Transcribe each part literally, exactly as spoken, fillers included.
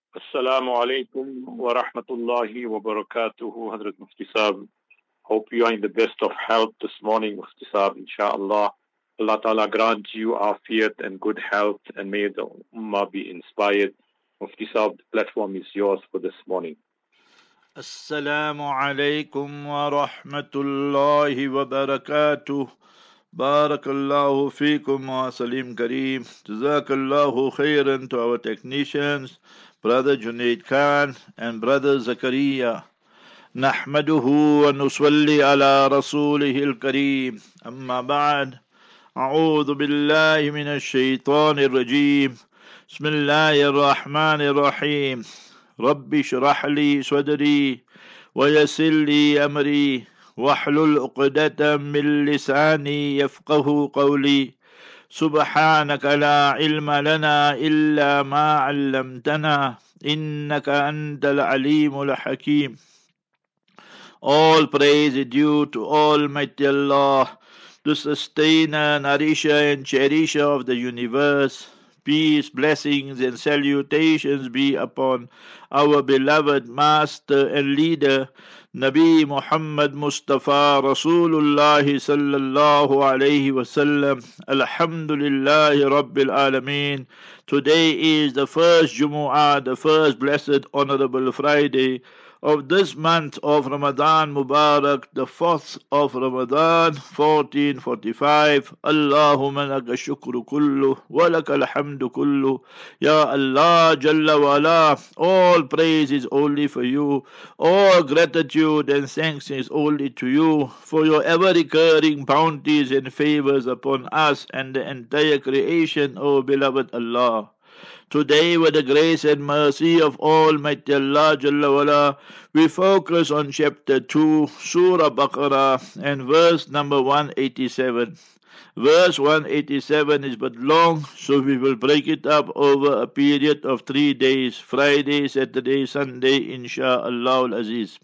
Assalamu alaikum wa rahmatullahi wa barakatuhu, Hazrat Mufti Saab. Hope you are in the best of health this morning, Mufti Saab, inshaAllah. Allah Ta'ala grant you afiyat and good health, and may the Ummah be inspired. Mufti Saab, the platform is yours for this morning. Assalamu alaikum wa rahmatullahi wa barakatuh. Barakallahu feekum wa salim kareem. Jazakallahu khairan to our technicians, Brother Junaid Khan and Brother Zakaria. Nahmaduhu wa nusalli ala rasulihil kareem. Amma ba'd. A'udhu billahi minash shaitanir rajim. Bismillahir rahmanir rahim. رب اشرح لي صدري ويسر لي أمري واحلل عقدة من لساني يفقه قولي سبحانك لا علم لنا إلا ما علمتنا إنك أنت العليم الحكيم. All praise is due to Almighty Allah, the sustainer, nourisher and cherisher of the universe. Peace, blessings and salutations be upon our beloved Master and Leader, Nabi Muhammad Mustafa Rasulullah sallallahu alayhi wasallam. Alhamdulillahi Rabbil Alameen. Today is the first Jumu'ah, the first blessed honorable Friday of this month of Ramadan Mubarak, the fourth of Ramadan, fourteen forty-five. Allahumma laka shukru kullu, wa laka alhamdu kullu. Ya Allah, Jalla wa ala, all praise is only for you. All gratitude and thanks is only to you for your ever-recurring bounties and favors upon us and the entire creation, O beloved Allah. Today, with the grace and mercy of Almighty Allah Jalla wala, we focus on chapter two, Surah Baqarah, and verse number one eighty-seven. Verse one eighty-seven is but long, so we will break it up over a period of three days, Friday, Saturday, Sunday, Insha'Allah al-Aziz.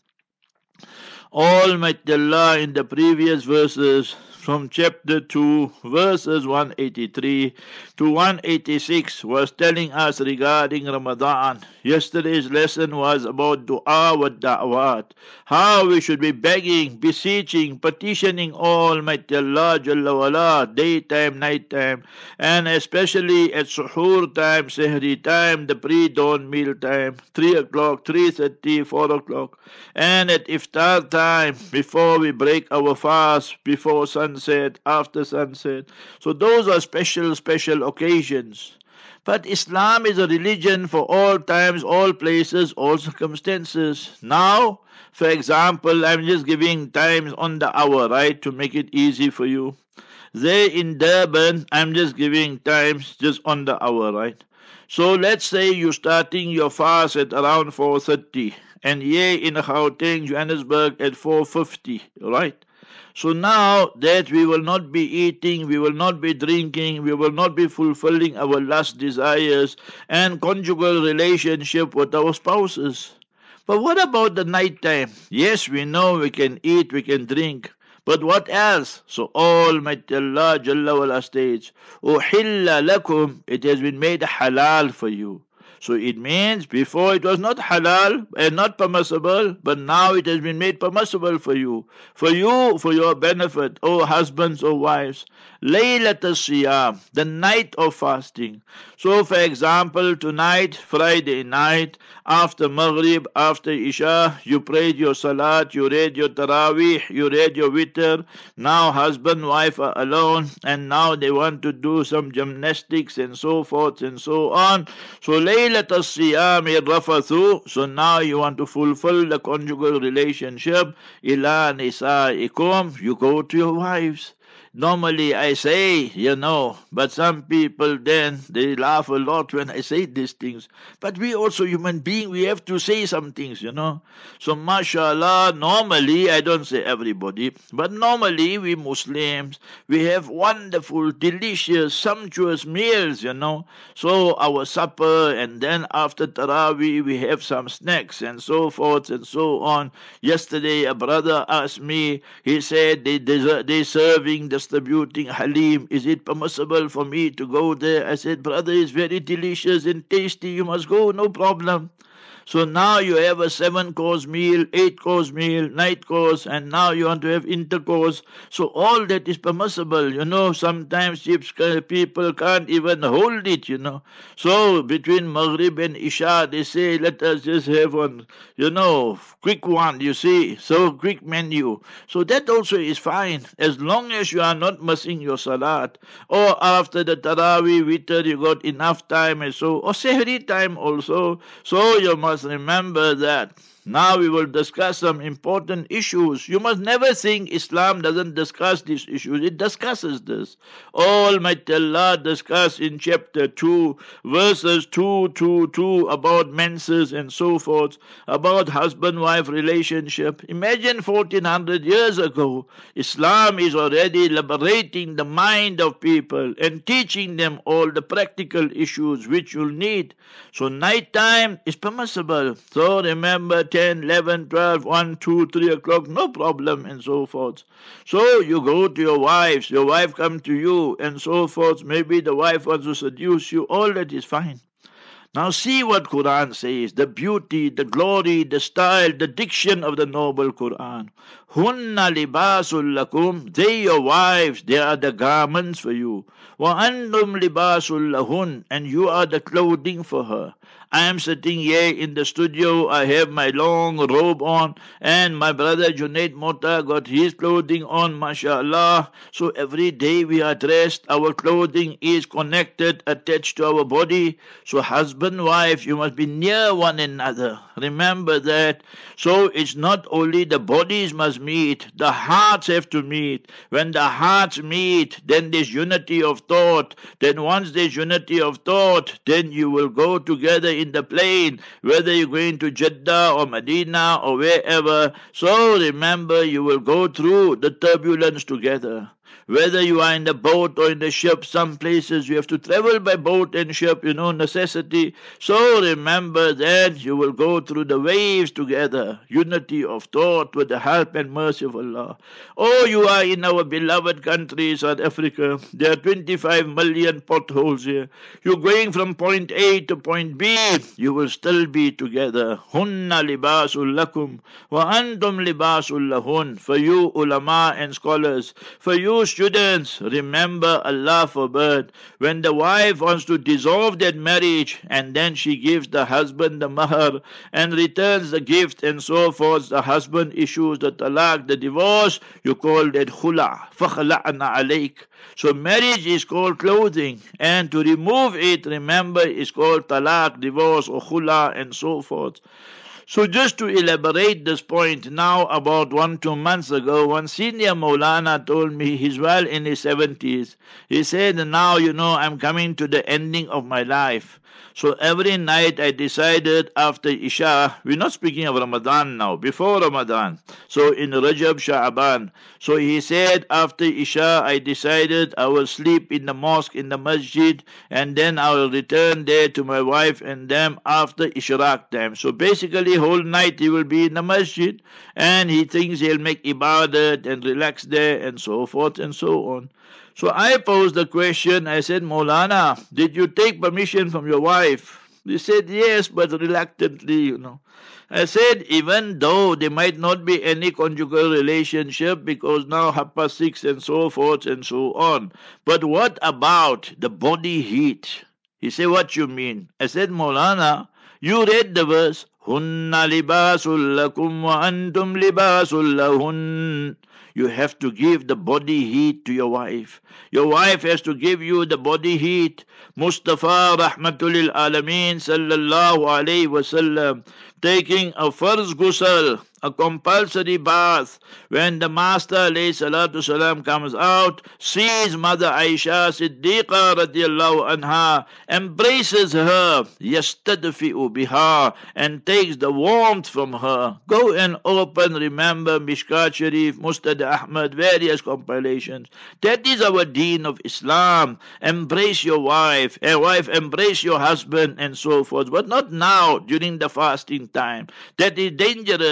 Almighty Allah in the previous verses from chapter two, verses one eighty-three to one eighty-six was telling us regarding Ramadan. Yesterday's lesson was about dua wa da'wat, how we should be begging, beseeching, petitioning Almighty Allah Jalla wala, daytime, nighttime, and especially at suhoor time, sehri time, the pre-dawn meal time, three o'clock, three thirty, four o'clock, and at iftar time, before we break our fast, before sunset, after sunset. So those are special, special occasions. But Islam is a religion for all times, all places, all circumstances. Now, for example, I'm just giving times on the hour, right, to make it easy for you. There in Durban, I'm just giving times just on the hour, right? So let's say you're starting your fast at around four thirty, and here in Gauteng, Johannesburg at four fifty, right? So now that we will not be eating, we will not be drinking, we will not be fulfilling our lust desires and conjugal relationship with our spouses. But what about the night time? Yes, we know we can eat, we can drink. But what else? So Almighty Allah Jalla wala states, Uhilla lakum, it has been made halal for you. So it means before it was not halal and not permissible, but now it has been made permissible for you. For you, for your benefit, O husbands, O wives. Laylat al-Siyam, the night of fasting. So for example, tonight, Friday night, after Maghrib, after Isha, you prayed your Salat, you read your Taraweeh, you read your Witr. Now husband, wife are alone, and now they want to do some gymnastics and so forth and so on. So Laylat al-Siyam rafathu. So now you want to fulfill the conjugal relationship. Ila nisaikum, you go to your wives. Normally I say, you know, but some people then, they laugh a lot when I say these things. But we also human beings, we have to say some things, you know. So mashallah, normally, I don't say everybody, but normally we Muslims, we have wonderful, delicious, sumptuous meals, you know. So our supper, and then after Taraweeh, we have some snacks and so forth and so on. Yesterday, a brother asked me, he said they, they, they serving the distributing halim. Is it permissible for me to go there? I said, brother, it's very delicious and tasty. You must go, no problem. So now you have a seven-course meal, eight-course meal, night course, and now you want to have intercourse. So all that is permissible. You know, sometimes people can't even hold it, you know. So between Maghrib and Isha, they say, let us just have one, you know, quick one, you see. So quick menu. So that also is fine, as long as you are not missing your salat. Or after the Taraweeh, Witr, you got enough time and so, or Sehri time also. So you must remember that. Now we will discuss some important issues. You must never think Islam doesn't discuss these issues. It discusses this. Almighty Allah discuss in chapter two, verses two to two about menses and so forth, about husband-wife relationship. Imagine fourteen hundred years ago, Islam is already liberating the mind of people and teaching them all the practical issues which you'll need. So night time is permissible. So remember, ten, eleven, twelve, one, two, three o'clock, no problem, and so forth. So you go to your wives, your wife come to you, and so forth. Maybe the wife wants to seduce you, all that is fine. Now see what Quran says, the beauty, the glory, the style, the diction of the noble Quran. Hunna libasul lakum, they your wives, they are the garments for you. Wa antum libasul lahun, and you are the clothing for her. I am sitting here in the studio, I have my long robe on, and my brother Junaid Mota got his clothing on, mashallah. So every day we are dressed, our clothing is connected, attached to our body. So husband, wife, you must be near one another. Remember that. So it's not only the bodies must meet, the hearts have to meet. When the hearts meet, then there's unity of thought. Then once there's unity of thought, then you will go together in the plane, whether you're going to Jeddah or Medina or wherever. So remember, you will go through the turbulence together. Whether you are in the boat or in the ship, some places you have to travel by boat and ship, you know, necessity. So remember that you will go through the waves together, unity of thought with the help and mercy of Allah. Oh, you are in our beloved country, South Africa. There are twenty-five million potholes here. You're going from point A to point B. You will still be together. Hunna libasul lakum wa antum libasul lahun. For you ulama and scholars, for you students, remember, Allah forbid, when the wife wants to dissolve that marriage and then she gives the husband the mahar and returns the gift and so forth, the husband issues the talaq, the divorce, you call that khula. فَخَلَعْنَا عَلَيْكَ. So marriage is called clothing, and to remove it, remember, is called talaq, divorce or khula and so forth. So just to elaborate this point, now about one, two months ago, one senior Maulana told me, he's well in his seventies. He said, now, you know, I'm coming to the ending of my life. So every night I decided after Isha, we're not speaking of Ramadan now, before Ramadan. So in Rajab, Sha'aban. So he said after Isha, I decided I will sleep in the mosque, in the masjid, and then I will return there to my wife and them after Ishraq time. So basically whole night he will be in the masjid, and he thinks he'll make ibadat and relax there and so forth and so on. So I posed the question, I said, Maulana, did you take permission from your wife? He said, yes, but reluctantly, you know. I said, even though there might not be any conjugal relationship because now half past six and so forth and so on, but what about the body heat? He said, what you mean? I said, Maulana, you read the verse, Hunna libasul lakum wa antum libasul lahun. You have to give the body heat to your wife. Your wife has to give you the body heat. Mustafa Rahmatul Alameen Sallallahu Alaihi Wasallam taking a farz ghusl, a compulsory bath. When the Master alayhi salatu salam comes out, sees Mother Aisha Siddiqa radiallahu anha, embraces her, yastadfi'u biha, and takes the warmth from her. Go and open, remember, Mishkat Sharif, Mustad Ahmad, various compilations. That is our deen of Islam. Embrace your wife, a wife, embrace your husband, and so forth. But not now, during the fasting time. That is dangerous. You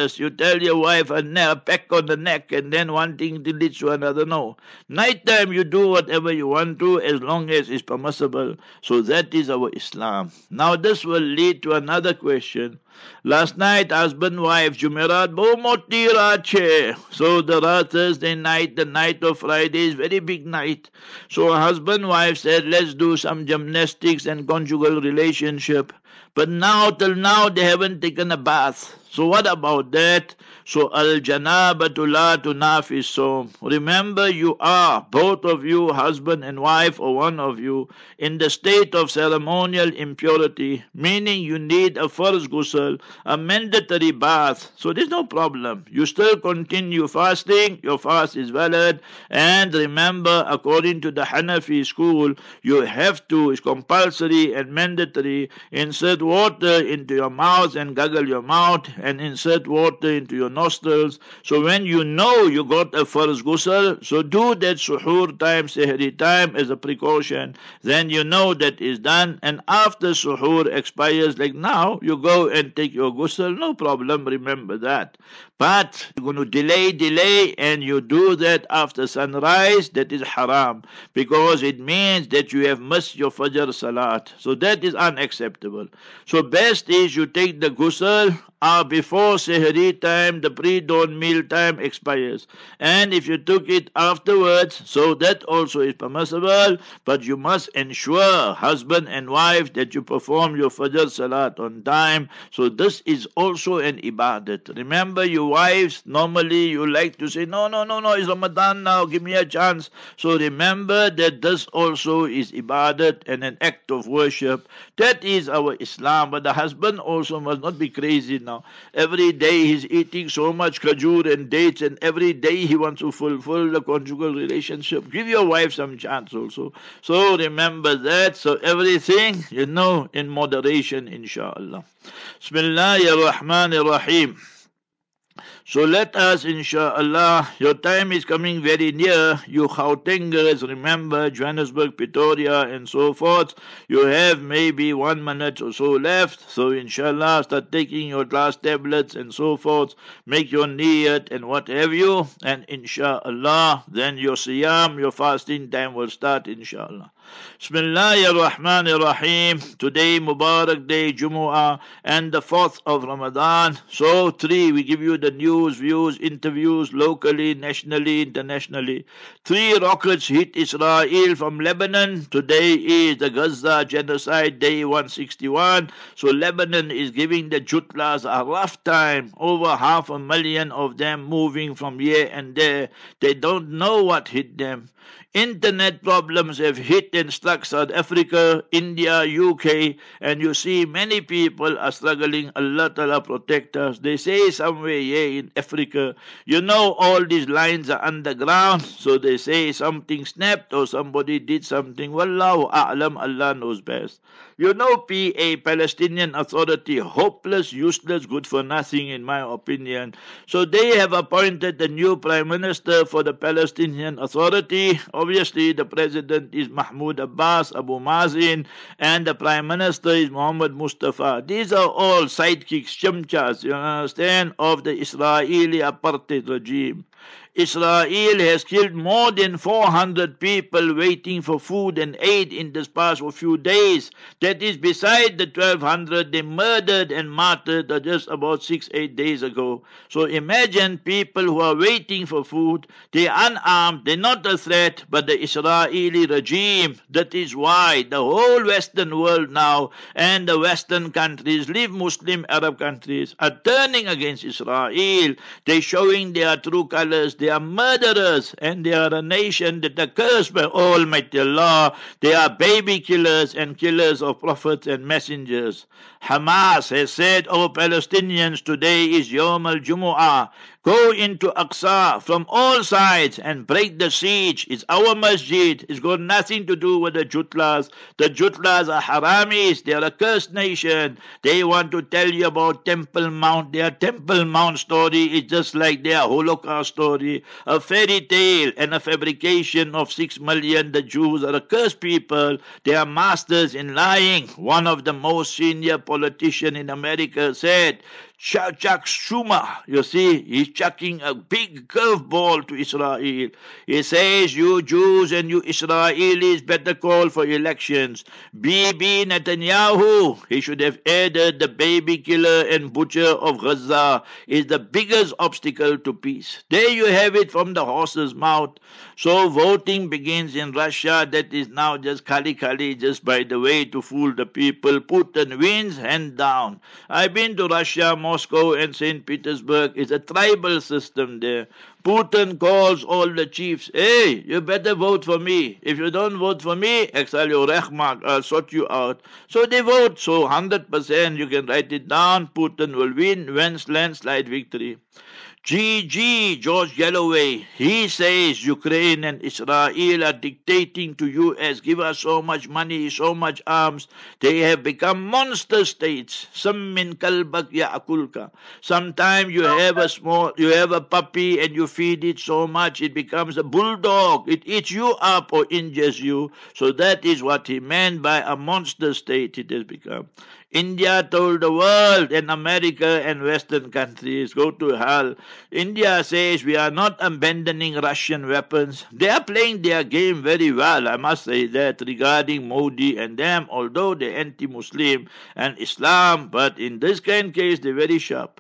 tell your wife a, ne- a peck on the neck and then one thing leads to another. No. Nighttime you do whatever you want to as long as it's permissible. So that is our Islam. Now this will lead to another question. Last night, husband, wife, Jumerat, bo moti raat che. So the Raat Thursday night, the night of Friday is very big night. So husband, wife said, let's do some gymnastics and conjugal relationship. But now, till now, they haven't taken a bath. So what about that? So al-janabatu la tunafis som. Remember, you are, both of you, husband and wife, or one of you, in the state of ceremonial impurity, meaning you need a first ghusl, a mandatory bath. So there's no problem. You still continue fasting, your fast is valid, and remember, according to the Hanafi school, you have to, it's compulsory and mandatory, insert water into your mouth and gargle your mouth, and insert water into your nostrils. So when you know you got a first ghusl, so do that suhoor time, sehri time as a precaution. Then you know that is done. And after suhoor expires, like now, you go and take your ghusl. No problem, remember that. But you're going to delay, delay, and you do that after sunrise, that is haram. Because it means that you have missed your Fajr Salat. So that is unacceptable. So best is you take the ghusl uh, before Sehri time, the pre-dawn meal time expires. And if you took it afterwards, so that also is permissible, but you must ensure, husband and wife, that you perform your Fajr Salat on time. So this is also an ibadat. Remember, you wives, normally you like to say, no, no, no, no, it's Ramadan now, give me a chance. So remember that this also is ibadat and an act of worship. That is our Islam. But the husband also must not be crazy now. Every day he's eating so much khajur and dates, and every day he wants to fulfill the conjugal relationship. Give your wife some chance also. So remember that. So everything, you know, in moderation, inshallah. Bismillahir Rahmanir Rahim. So let us, inshallah, your time is coming very near. You Gautengers, remember, Johannesburg, Pretoria, and so forth. You have maybe one minute or so left. So inshallah, start taking your last tablets and so forth. Make your niyat and what have you. And inshallah, then your siyam, your fasting time will start, inshallah. Bismillahir Rahmanir Rahim. Today, Mubarak Day, Jumu'ah, and the fourth of Ramadan. So, three, we give you the news, views, interviews, locally, nationally, internationally. Three rockets hit Israel from Lebanon. Today is the Gaza Genocide Day one sixty-one. So, Lebanon is giving the Jutlas a rough time. Over half a million of them moving from here and there. They don't know what hit them. Internet problems have hit and struck South Africa, India, U K, and you see many people are struggling. Allah Ta'ala protect us. They say somewhere here in Africa, you know, all these lines are underground, so they say something snapped or somebody did something. Wallahu a'lam, Allah knows best. You know, P A, Palestinian Authority, hopeless, useless, good for nothing in my opinion. So they have appointed the new Prime Minister for the Palestinian Authority. Obviously, the President is Mahmoud Abbas, Abu Mazin, and the Prime Minister is Muhammad Mustafa. These are all sidekicks, chimchas, you understand, of the Israeli apartheid regime. Israel has killed more than four hundred people waiting for food and aid in this past few days. That is beside the twelve hundred they murdered and martyred just about six, eight days ago. So imagine people who are waiting for food. They are unarmed. They're not a threat, but the Israeli regime. That is why the whole Western world now and the Western countries, leave Muslim Arab countries, are turning against Israel. They're showing their true colors. They are murderers, and they are a nation that are cursed by Almighty Allah. They are baby killers and killers of prophets and messengers. Hamas has said, "O Palestinians, today is Yom al-Jumu'ah. Go into Aqsa from all sides and break the siege. It's our masjid. It's got nothing to do with the Jutlas. The Jutlas are haramis. They are a cursed nation. They want to tell you about Temple Mount. Their Temple Mount story is just like their Holocaust story. story, a fairy tale and a fabrication of six million. The Jews are a cursed people. They are masters in lying. One of the most senior politicians in America said, Chuck Schumer, you see, he's chucking a big curveball to Israel. He says, you Jews and you Israelis better call for elections. Bibi Netanyahu, he should have added the baby killer and butcher of Gaza, is the biggest obstacle to peace. There you have it from the horse's mouth. So voting begins in Russia. That is now just kali kali, just by the way, to fool the people. Putin wins, hand down. I've been to Russia, Moscow and Saint Petersburg. It's a tribal system there. Putin calls all the chiefs, hey, you better vote for me. If you don't vote for me, exile your rechmak, I'll sort you out. So they vote. So one hundred percent, you can write it down, Putin will win, wins landslide victory. G G, George Galloway, he says Ukraine and Israel are dictating to U S, give us so much money, so much arms. They have become monster states. Sammin kalbak ya'kulka. Sometimes you have a small, you have a puppy and you feed it so much it becomes a bulldog. It eats you up or injures you. So that is what he meant by a monster state it has become. India told the world and America and Western countries, go to hell. India says we are not abandoning Russian weapons. They are playing their game very well, I must say that, regarding Modi and them, although they're anti-Muslim and Islam, but in this kind of case, they're very sharp.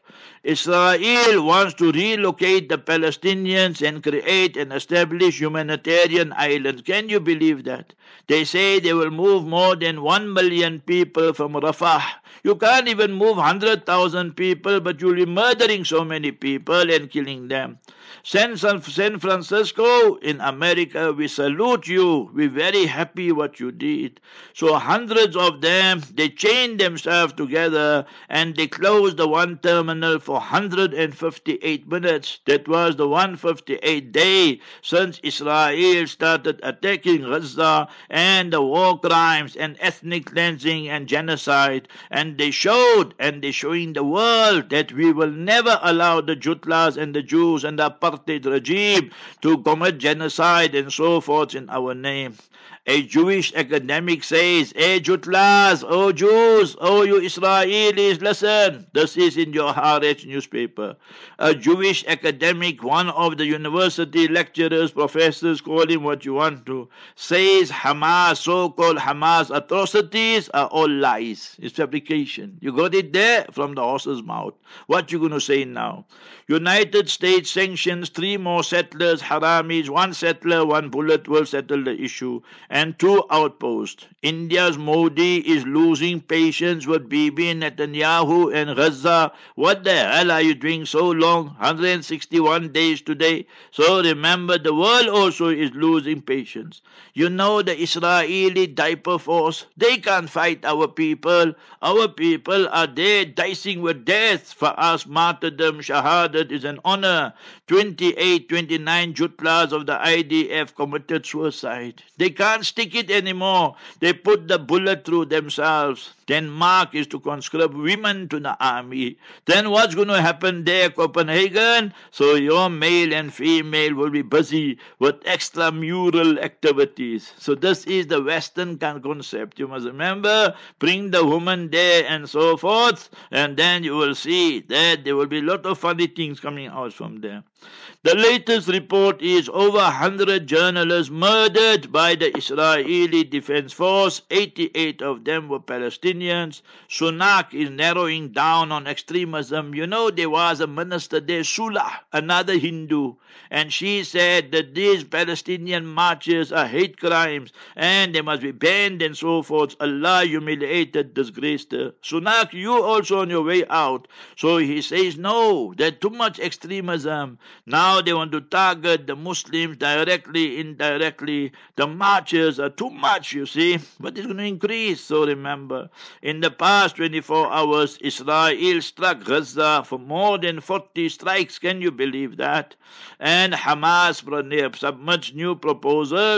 Israel wants to relocate the Palestinians and create and establish humanitarian islands. Can you believe that? They say they will move more than one million people from Rafah. You can't even move one hundred thousand people, but you'll be murdering so many people and killing them. San, San Francisco in America, we salute you. We're very happy what you did. So hundreds of them, they chained themselves together and they closed the one terminal for one hundred fifty-eight minutes. That was the one hundred fifty-eighth day since Israel started attacking Gaza and the war crimes and ethnic cleansing and genocide. And they showed and they're showing the world that we will never allow the Jutlas and the Jews and the apartheid regime to commit genocide and so forth in our name. A Jewish academic says, hey Jutlas, oh Jews, oh you Israelis, listen. This is in your Haaretz newspaper. A Jewish academic, one of the university lecturers, professors, call him what you want to, says Hamas, so-called Hamas atrocities are all lies. It's fabrication. You got it there from the horse's mouth. What you going to say now? United States sanctions three more settlers, Haramis, one settler, one bullet will settle the issue, and two outposts. India's Modi is losing patience with Bibi Netanyahu and Gaza. What the hell are you doing so long? one hundred sixty-one days today. So remember, the world also is losing patience. You know the Israeli diaper force, they can't fight our people. Our people are there dicing with death. For us, martyrdom, shahadat is an honor. twenty-eight, twenty-nine Jutlas of the I D F committed suicide. They can't stick it anymore. They put the bullet through themselves. Denmark is to conscript women to the army. Then what's going to happen there, Copenhagen? So your male and female will be busy with extramural activities. So this is the Western concept. You must remember, bring the woman there and so forth, and then you will see that there will be a lot of funny things coming out from there. The latest report is over one hundred journalists murdered by the Israeli Defense Force. eighty-eight of them were Palestinians. Sunak is narrowing down on extremism. You know, there was a minister there, Sula, another Hindu, and she said that these Palestinian marches are hate crimes and they must be banned and so forth. Allah humiliated, disgraced her. Sunak, you also on your way out. So he says, no, there's too much extremism. Now they want to target the Muslims directly, indirectly. The marches are too much, you see, but it's going to increase. So remember, in the past twenty-four hours, Israel struck Gaza for more than forty strikes. Can you believe that? And Hamas submits new proposals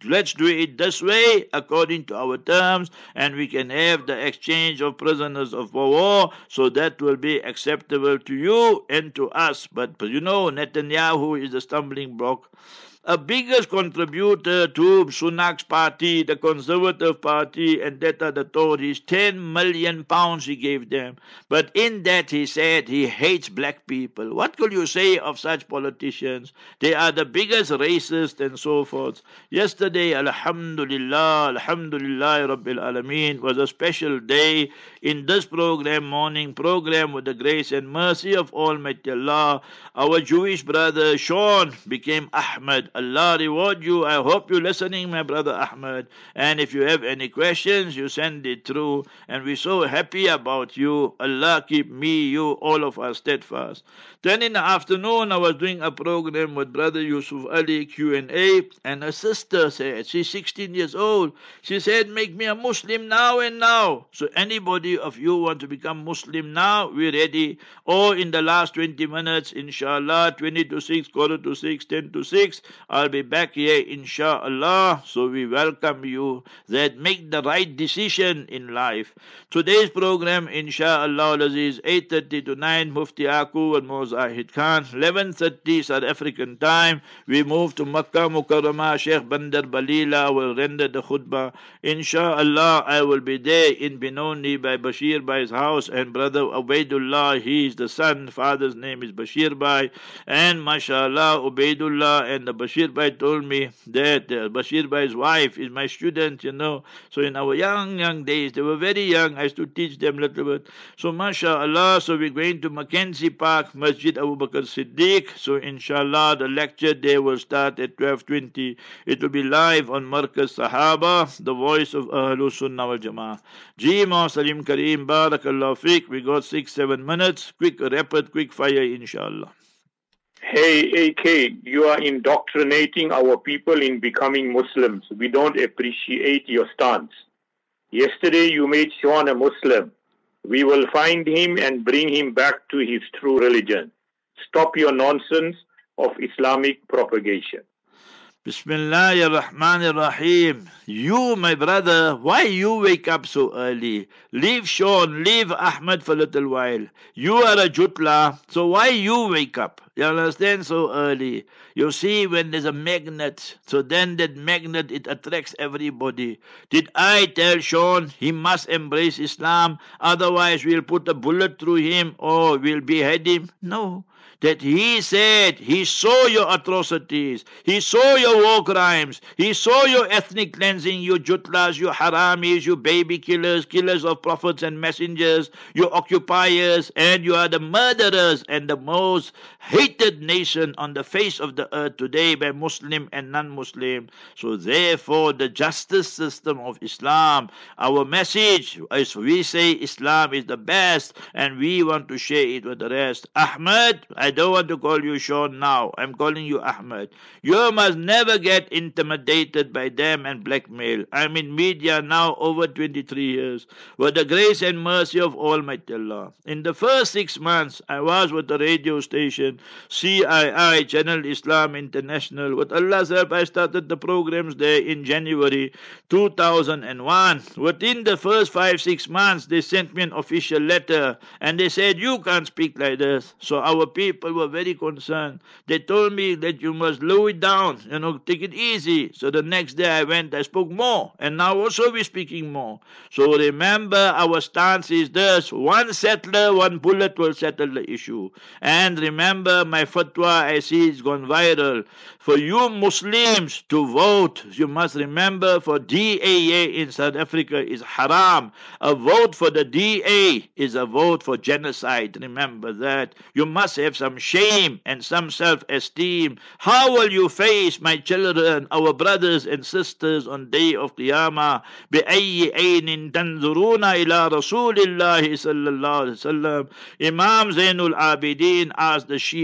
let's do it this way according to our terms, and we can have the exchange of prisoners of war, so that will be acceptable to you and to us. But you know, Netanyahu is the stumbling block. A biggest contributor to Sunak's party, the Conservative Party, and that are the Tories, ten million pounds he gave them. But in that he said he hates black people. What could you say of such politicians? They are the biggest racists and so forth. Yesterday, Alhamdulillah, Alhamdulillah Rabbil Alameen, was a special day in this program, morning program, with the grace and mercy of Almighty Allah. Our Jewish brother Sean became Ahmed. Allah reward you. I hope you're listening, my brother Ahmed. And if you have any questions, you send it through. And we're so happy about you. Allah keep me, you, all of us steadfast. Then in the afternoon, I was doing a program with brother Yusuf Ali, Q and A. And a sister said, she's sixteen years old. She said, make me a Muslim now and now. So anybody of you want to become Muslim now, we're ready. Or in the last twenty minutes, inshallah, twenty to six, quarter to six, ten to six, I'll be back here, inshallah. So we welcome you that make the right decision in life. Today's program, inshallah, is eight thirty to nine, Mufti Aku and Mozahid Khan. eleven thirty South African time. We move to Makkah Mukarramah. Sheikh Bandar Balila will render the khutbah. Inshallah, I will be there in Benoni by Bashir Bai's house, and brother Ubaidullah, he is the son, father's name is Bashir Bai, and mashallah, Ubaidullah and the Bashir Bai told me that uh, Bashir Bai's wife is my student, you know. So in our young, young days, they were very young, I used to teach them a little bit. So mashallah, so we're going to Mackenzie Park, Masjid Abu Bakr Siddiq. So inshallah, the lecture day will start at twelve twenty. It will be live on Markaz Sahaba, the voice of Ahlus Sunnah wal Jama'ah. Ji Ma Salim Kareem, Barakallah Fiqh. We got six, seven minutes. Quick, rapid, quick fire, inshallah. Hey, A K, you are indoctrinating our people in becoming Muslims. We don't appreciate your stance. Yesterday you made Sean a Muslim. We will find him and bring him back to his true religion. Stop your nonsense of Islamic propagation. Bismillahir Rahmanir Rahim. You, my brother, why you wake up so early? Leave Sean, leave Ahmed for a little while. You are a jutla, so why you wake up? You understand, so early? You see, when there's a magnet, so then that magnet, it attracts everybody. Did I tell Sean he must embrace Islam, otherwise we'll put a bullet through him or we'll behead him? No. That he said he saw your atrocities, he saw your war crimes, he saw your ethnic cleansing, you jutlas, you haramis, you baby killers, killers of prophets and messengers, you occupiers, and you are the murderers and the most hated nation on the face of the earth today by Muslim and non-Muslim. So therefore the justice system of Islam, our message is we say Islam is the best and we want to share it with the rest. Ahmed, I I don't want to call you Sean now. I'm calling you Ahmed. You must never get intimidated by them and blackmail. I'm in media now over twenty-three years. With the grace and mercy of Almighty Allah. In the first six months, I was with the radio station, C I I, Channel Islam International. With Allah's help, I started the programs there in January two thousand one. Within the first five, six months, they sent me an official letter and they said, you can't speak like this. So our people were very concerned. They told me that you must lower it down, you know, take it easy. So the next day I went, I spoke more, and now also we're speaking more. So remember, our stance is this: one settler, one bullet will settle the issue. And remember, my fatwa, I see it's gone viral. For you Muslims to vote, you must remember, for D A A in South Africa is haram. A vote for the D A is a vote for genocide. Remember that. You must have some shame and some self-esteem. How will you face, my children, our brothers and sisters, on day of Qiyamah? بِأَيِّ عَيْنٍ تَنْظُرُونَ إِلَىٰ رَسُولِ اللَّهِ صَلَّى اللَّهُ عَلَيْهِ وسلم. Imam Zainul Abidin asked the Shia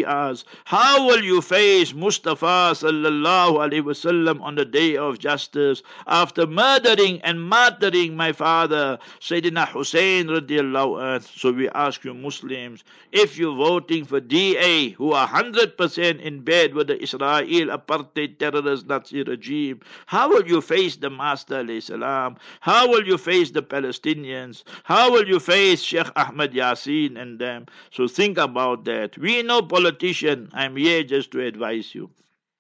Shias? How will you face Mustafa sallallahu alaihi wasallam on the day of justice after murdering and martyring my father Sayyidina Hussein radiallahu anh? So we ask you Muslims, if you're voting for D A, who are one hundred percent in bed with the Israel apartheid terrorist Nazi regime, how will you face the Master alayhi salam? How will you face the Palestinians? How will you face Sheikh Ahmed Yassin and them? So think about that. We no politician. I'm here just to advise you.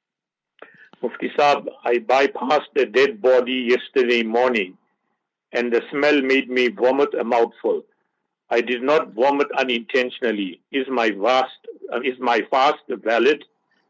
Mufti Saab, I bypassed a dead body yesterday morning and the smell made me vomit a mouthful. I did not vomit unintentionally. Is my fast, uh, is my fast valid?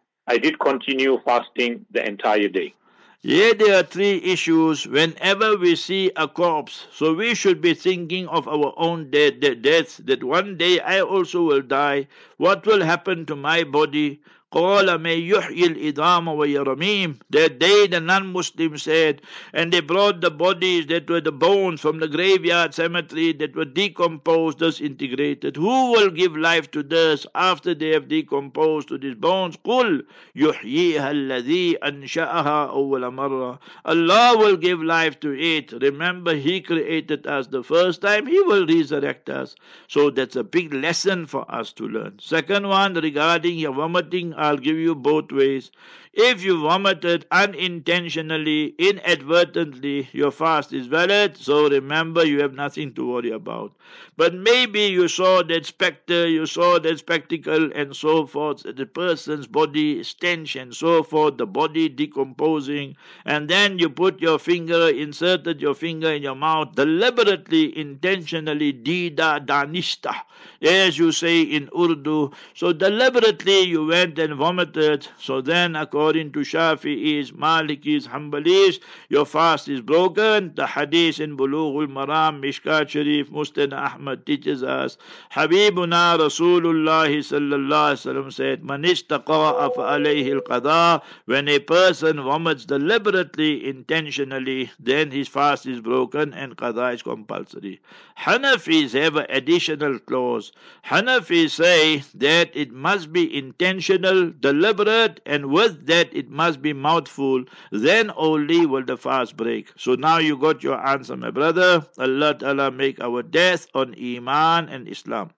I did continue fasting the entire day. Yeah, there are three issues whenever we see a corpse. So we should be thinking of our own death, death, that one day I also will die. What will happen to my body? قَالَ مَنْ يُحْيِي الْإِضَامَ وَيَرَمِيمِ. That day the non-Muslims said, and they brought the bodies that were the bones from the graveyard cemetery that were decomposed, disintegrated. Who will give life to this after they have decomposed to these bones? قُلْ يُحْيِيهَا الَّذِي أَنْشَأَهَا أَوَّلَ مَرَّةٍ. Allah will give life to it. Remember, He created us the first time. He will resurrect us. So that's a big lesson for us to learn. Second one, regarding your vomiting, I'll give you both ways. If you vomited unintentionally, inadvertently, your fast is valid. So remember, you have nothing to worry about. But maybe you saw that specter, you saw that spectacle, and so forth. The person's body stench and so forth, the body decomposing, and then you put your finger, inserted your finger in your mouth, deliberately, intentionally, dida danista, as you say in Urdu. So deliberately you went and vomited. So then, according to Shafi'is, Malikis, Hanbalis, your fast is broken. The hadith in Bulughul Maram, Mishkat Sharif, Musnad Ahmad teaches us, Habibuna Rasulullah sallallahu alaihi wasallam said, Man istaqa'a fa alayhi al-qada. When a person vomits deliberately, intentionally, then his fast is broken and qada is compulsory. Hanafis have an additional clause. Hanafis say that it must be intentional, deliberate, and with that it must be mouthful. Then only will the fast break. So now you got your answer, my brother. Allah Ta'ala make our death on Iman and Islam.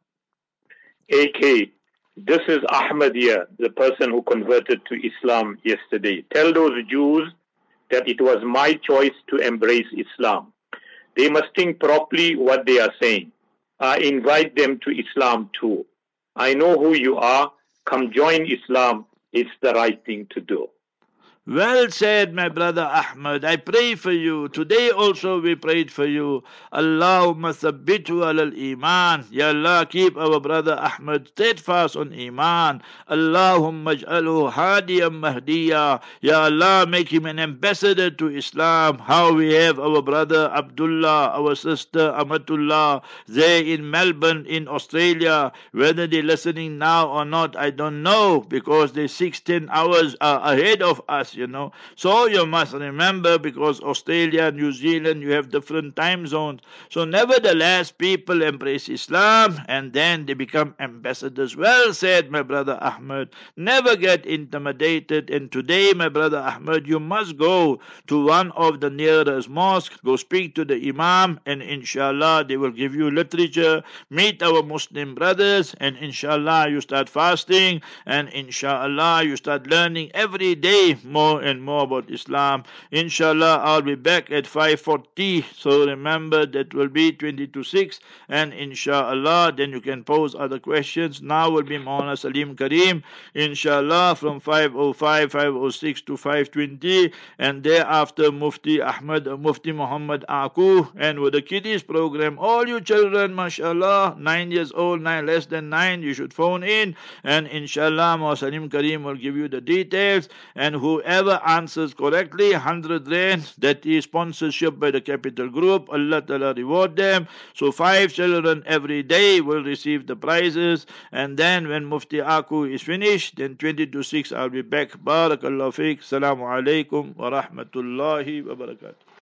A K, this is Ahmadiyya, the person who converted to Islam yesterday. Tell those Jews that it was my choice to embrace Islam. They must think properly what they are saying. I invite them to Islam too. I know who you are. Come join Islam. It's the right thing to do. Well said, my brother Ahmad. I pray for you. Today also we prayed for you. Allahumma thabbitu alal iman. Ya Allah, keep our brother Ahmad steadfast on iman. Allahumma ij'alhu hadiyan mahdiya. Ya Allah, make him an ambassador to Islam. How we have our brother Abdullah, our sister Amatullah, there in Melbourne, in Australia. Whether they're listening now or not, I don't know, because they're sixteen hours uh, ahead of us. You know, so you must remember, because Australia, New Zealand, you have different time zones. So nevertheless, people embrace Islam and then they become ambassadors. Well said, my brother Ahmad. Never get intimidated. And today, my brother Ahmad, you must go to one of the nearest mosques, go speak to the Imam, and inshallah they will give you literature. Meet our Muslim brothers, and inshallah you start fasting, and inshallah you start learning every day more and more about Islam. Inshallah, I'll be back at five forty. So remember, that will be twenty to six. And inshallah, then you can pose other questions. Now will be Maulana Salim Kareem. Inshallah, from five oh five, five oh six to five twenty. And thereafter, Mufti Ahmad, Mufti Muhammad Aku. And with the kiddies program, all you children, mashallah, nine years old, nine less than nine, you should phone in. And inshallah, Maulana Salim Kareem will give you the details. And whoever Whoever answers correctly, one hundred rand, that is sponsorship by the Capital Group. Allah Ta'ala reward them. So five children every day will receive the prizes. And then when Mufti Aku is finished, then twenty to six I'll be back. Barakallahu feek. Assalamu alaikum wa rahmatullahi wa barakatuh.